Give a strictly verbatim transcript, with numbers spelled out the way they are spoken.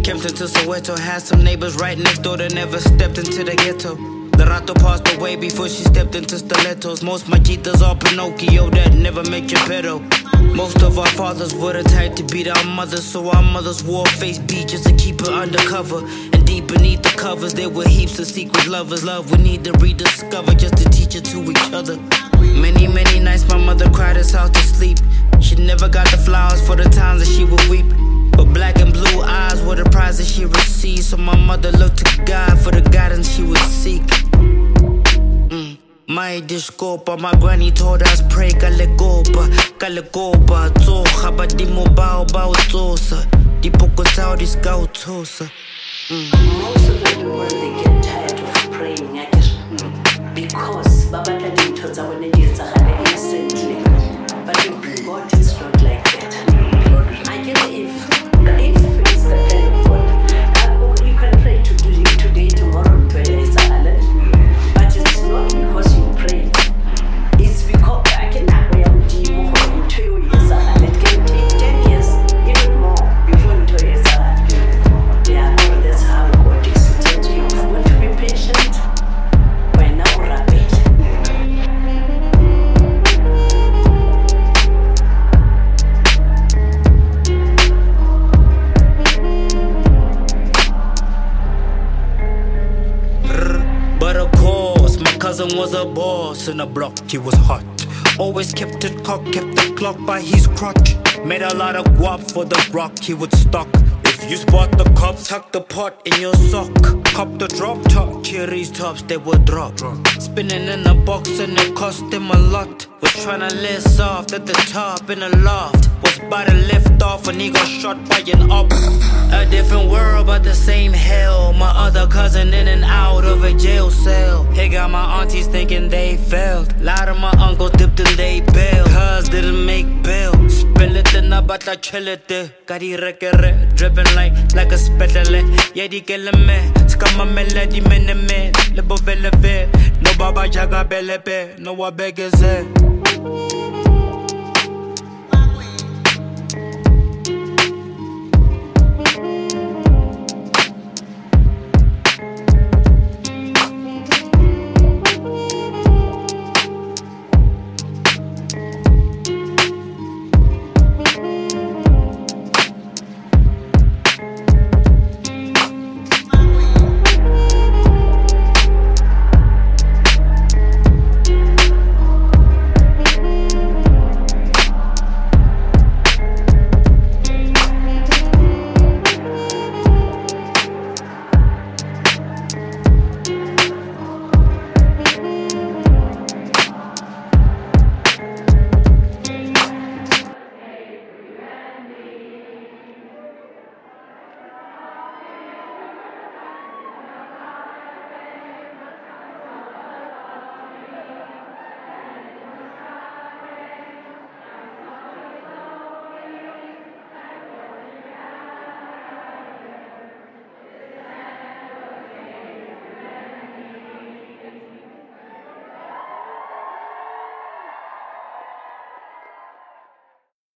Kempton to Soweto, had some neighbors right next door that never stepped into the ghetto. Lerato passed away before she stepped into stilettos. Most majitas are Pinocchio that never make Geppetto. Most of our fathers were the type to beat our mothers, so our mothers wore face beat just to keep her undercover. And deep beneath the covers there were heaps of secret lovers. Love we need to rediscover just to teach it to each other. Many, many nights my mother cried us out to sleep. She never got the flowers for the times that she would weep, but black and blue eyes were the prizes she received. So my mother looked to God for the guidance she would seek. mm. My discopa, my granny told us pray kalegopa, kalegopa, tsoha, but di mo bao bao tsosa, di poko tao di skau tsosa. Most of them, when they get tired of praying, I guess, because Baba didn't tell us when they get innocently. But with God, it's not like that. I guess if, if it's the kind of God, uh, you can pray today, today, tomorrow, it's a halal. But it's not because you pray. It's because I can have a two years a halal. It can take ten years, even more, before two years a halal. Yeah, that's how God is. So you've got to be patient. By now, rapid. But of course, my cousin was a boss in the block, he was hot. Always kept it cocked, kept the clock by his crotch. Made a lot of guap for the rock he would stock. If you spot the cops, tuck the pot in your sock. Cop the drop top, cherries tops they would drop. Spinning in a box and it cost him a lot. Was tryna live soft at the top in a loft. Was about to lift off when he got shot by an op. A different world but the same hell. My other cousin in and out of a jail cell. He got my aunties thinking they failed. Lot of my uncles dipped in they bail. Cuz didn't make bail. Spill it in a bata chill it there. Kari rekere, dripping like, like a spetale. Yedi kele me, skama melody mene me. Lebo vele ve, no baba jaga bele pe, no wa begeze.